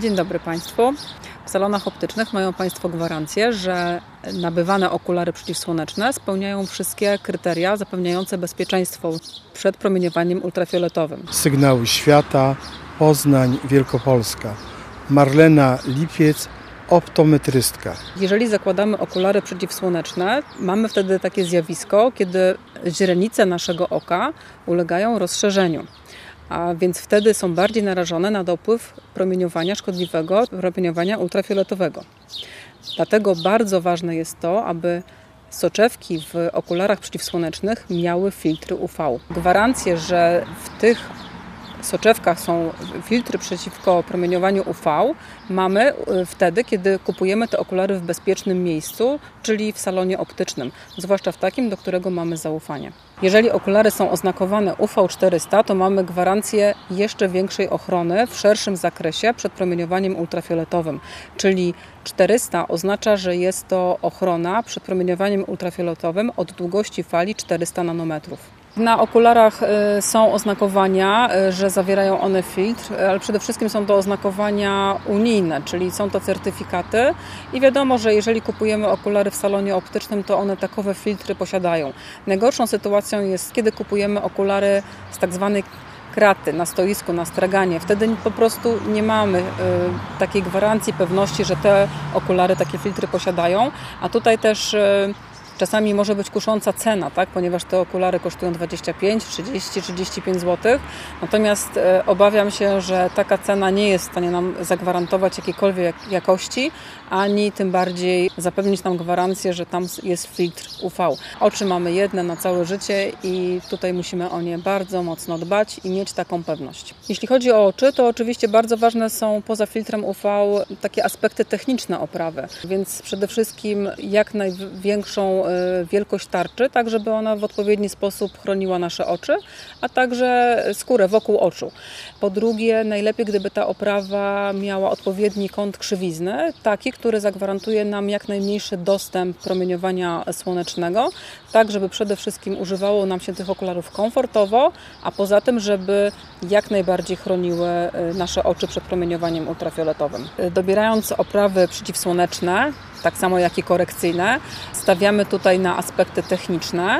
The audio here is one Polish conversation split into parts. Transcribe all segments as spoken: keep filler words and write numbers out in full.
Dzień dobry Państwu. W salonach optycznych mają Państwo gwarancję, że nabywane okulary przeciwsłoneczne spełniają wszystkie kryteria zapewniające bezpieczeństwo przed promieniowaniem ultrafioletowym. Sygnały Świata, Poznań, Wielkopolska. Marlena Lipiec, optometrystka. Jeżeli zakładamy okulary przeciwsłoneczne, mamy wtedy takie zjawisko, kiedy źrenice naszego oka ulegają rozszerzeniu. A więc wtedy są bardziej narażone na dopływ promieniowania szkodliwego, promieniowania ultrafioletowego. Dlatego bardzo ważne jest to, aby soczewki w okularach przeciwsłonecznych miały filtry U V. Gwarancję, że w tych soczewkach są filtry przeciwko promieniowaniu U V, mamy wtedy, kiedy kupujemy te okulary w bezpiecznym miejscu, czyli w salonie optycznym, zwłaszcza w takim, do którego mamy zaufanie. Jeżeli okulary są oznakowane U V czterysta, to mamy gwarancję jeszcze większej ochrony w szerszym zakresie przed promieniowaniem ultrafioletowym, czyli czterysta oznacza, że jest to ochrona przed promieniowaniem ultrafioletowym od długości fali czterysta nanometrów. Na okularach są oznakowania, że zawierają one filtr, ale przede wszystkim są to oznakowania unijne, czyli są to certyfikaty i wiadomo, że jeżeli kupujemy okulary w salonie optycznym, to one takowe filtry posiadają. Najgorszą sytuacją jest, kiedy kupujemy okulary z tak zwanej kraty na stoisku, na straganie. Wtedy po prostu nie mamy y, takiej gwarancji, pewności, że te okulary takie filtry posiadają, a tutaj też y, czasami może być kusząca cena, tak? Ponieważ te okulary kosztują dwadzieścia pięć, trzydzieści, trzydzieści pięć złotych. Natomiast e, obawiam się, że taka cena nie jest w stanie nam zagwarantować jakiejkolwiek jakości, ani tym bardziej zapewnić nam gwarancję, że tam jest filtr U V. Oczy mamy jedne na całe życie i tutaj musimy o nie bardzo mocno dbać i mieć taką pewność. Jeśli chodzi o oczy, to oczywiście bardzo ważne są poza filtrem U V takie aspekty techniczne oprawy, więc przede wszystkim jak największą wielkość tarczy, tak żeby ona w odpowiedni sposób chroniła nasze oczy, a także skórę wokół oczu. Po drugie, najlepiej gdyby ta oprawa miała odpowiedni kąt krzywizny, taki, który zagwarantuje nam jak najmniejszy dostęp promieniowania słonecznego, tak żeby przede wszystkim używało nam się tych okularów komfortowo, a poza tym, żeby jak najbardziej chroniły nasze oczy przed promieniowaniem ultrafioletowym. Dobierając oprawy przeciwsłoneczne, tak samo jak i korekcyjne, stawiamy tutaj na aspekty techniczne,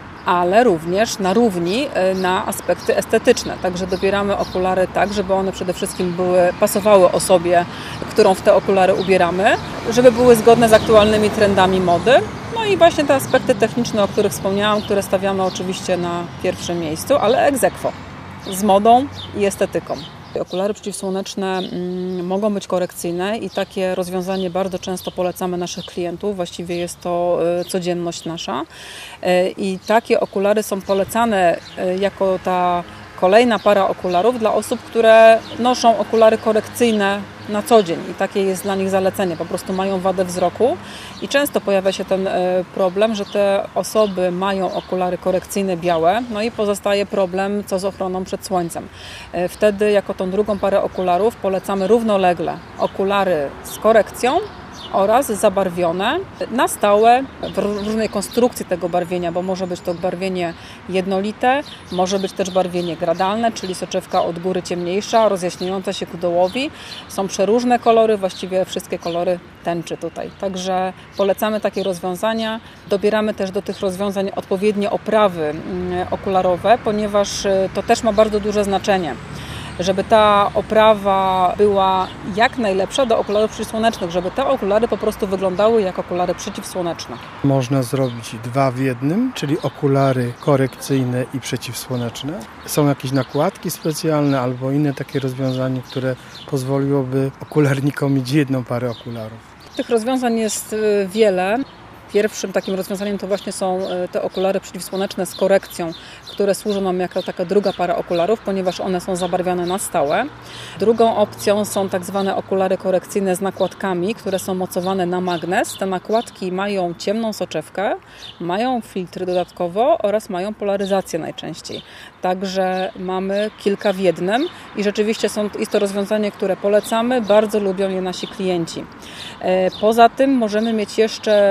ale również na równi na aspekty estetyczne. Także dobieramy okulary tak, żeby one przede wszystkim były, pasowały osobie, którą w te okulary ubieramy, żeby były zgodne z aktualnymi trendami mody. No i właśnie te aspekty techniczne, o których wspomniałam, które stawiamy oczywiście na pierwszym miejscu, ale ex aequo, z modą i estetyką. Okulary przeciwsłoneczne mm, mogą być korekcyjne i takie rozwiązanie bardzo często polecamy naszych klientów, właściwie jest to y, codzienność nasza y, i takie okulary są polecane y, jako ta kolejna para okularów dla osób, które noszą okulary korekcyjne na co dzień i takie jest dla nich zalecenie, po prostu mają wadę wzroku i często pojawia się ten problem, że te osoby mają okulary korekcyjne białe, no i pozostaje problem co z ochroną przed słońcem. Wtedy jako tą drugą parę okularów polecamy równolegle okulary z korekcją oraz zabarwione na stałe w różnej konstrukcji tego barwienia, bo może być to barwienie jednolite, może być też barwienie gradalne, czyli soczewka od góry ciemniejsza, rozjaśniająca się ku dołowi. Są przeróżne kolory, właściwie wszystkie kolory tęczy tutaj. Także polecamy takie rozwiązania. Dobieramy też do tych rozwiązań odpowiednie oprawy okularowe, ponieważ to też ma bardzo duże znaczenie, żeby ta oprawa była jak najlepsza do okularów przeciwsłonecznych, żeby te okulary po prostu wyglądały jak okulary przeciwsłoneczne. Można zrobić dwa w jednym, czyli okulary korekcyjne i przeciwsłoneczne. Są jakieś nakładki specjalne albo inne takie rozwiązanie, które pozwoliłoby okularnikom mieć jedną parę okularów. Tych rozwiązań jest wiele. Pierwszym takim rozwiązaniem to właśnie są te okulary przeciwsłoneczne z korekcją, które służą nam jako taka druga para okularów, ponieważ one są zabarwiane na stałe. Drugą opcją są tak zwane okulary korekcyjne z nakładkami, które są mocowane na magnes. Te nakładki mają ciemną soczewkę, mają filtry dodatkowo oraz mają polaryzację najczęściej. Także mamy kilka w jednym i rzeczywiście są, jest to rozwiązanie, które polecamy, bardzo lubią je nasi klienci. Poza tym możemy mieć jeszcze tak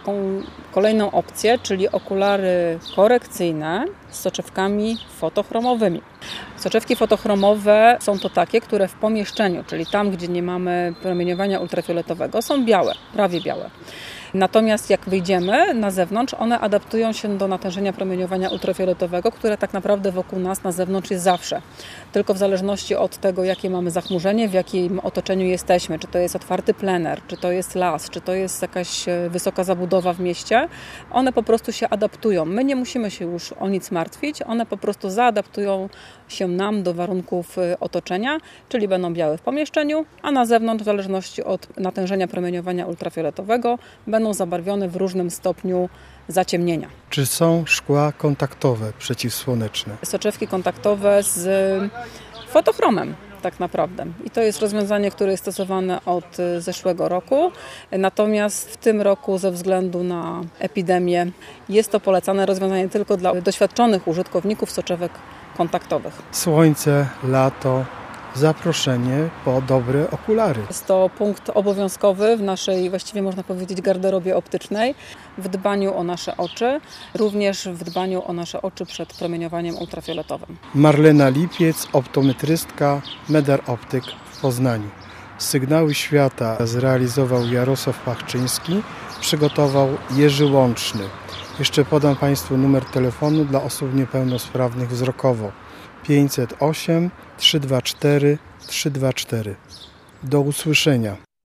taką kolejną opcję, czyli okulary korekcyjne z soczewkami fotochromowymi. Soczewki fotochromowe są to takie, które w pomieszczeniu, czyli tam, gdzie nie mamy promieniowania ultrafioletowego, są białe, prawie białe. Natomiast jak wyjdziemy na zewnątrz, one adaptują się do natężenia promieniowania ultrafioletowego, które tak naprawdę wokół nas na zewnątrz jest zawsze. Tylko w zależności od tego, jakie mamy zachmurzenie, w jakim otoczeniu jesteśmy, czy to jest otwarty plener, czy to jest las, czy to jest jakaś wysoka zabudowa w mieście, one po prostu się adaptują. My nie musimy się już o nic martwić, one po prostu zaadaptują się nam do warunków otoczenia, czyli będą białe w pomieszczeniu, a na zewnątrz w zależności od natężenia promieniowania ultrafioletowego będą zabarwione w różnym stopniu zaciemnienia. Czy są szkła kontaktowe przeciwsłoneczne? Soczewki kontaktowe z fotochromem tak naprawdę. I to jest rozwiązanie, które jest stosowane od zeszłego roku. Natomiast w tym roku ze względu na epidemię jest to polecane rozwiązanie tylko dla doświadczonych użytkowników soczewek kontaktowych. Słońce, lato, zaproszenie po dobre okulary. Jest to punkt obowiązkowy w naszej, właściwie można powiedzieć, garderobie optycznej, w dbaniu o nasze oczy, również w dbaniu o nasze oczy przed promieniowaniem ultrafioletowym. Marlena Lipiec, optometrystka, Medar Optyk w Poznaniu. Sygnały świata zrealizował Jarosław Pachczyński, przygotował Jerzy Łączny. Jeszcze podam Państwu numer telefonu dla osób niepełnosprawnych wzrokowo. pięćset osiem, trzysta dwadzieścia cztery, trzysta dwadzieścia cztery. Do usłyszenia.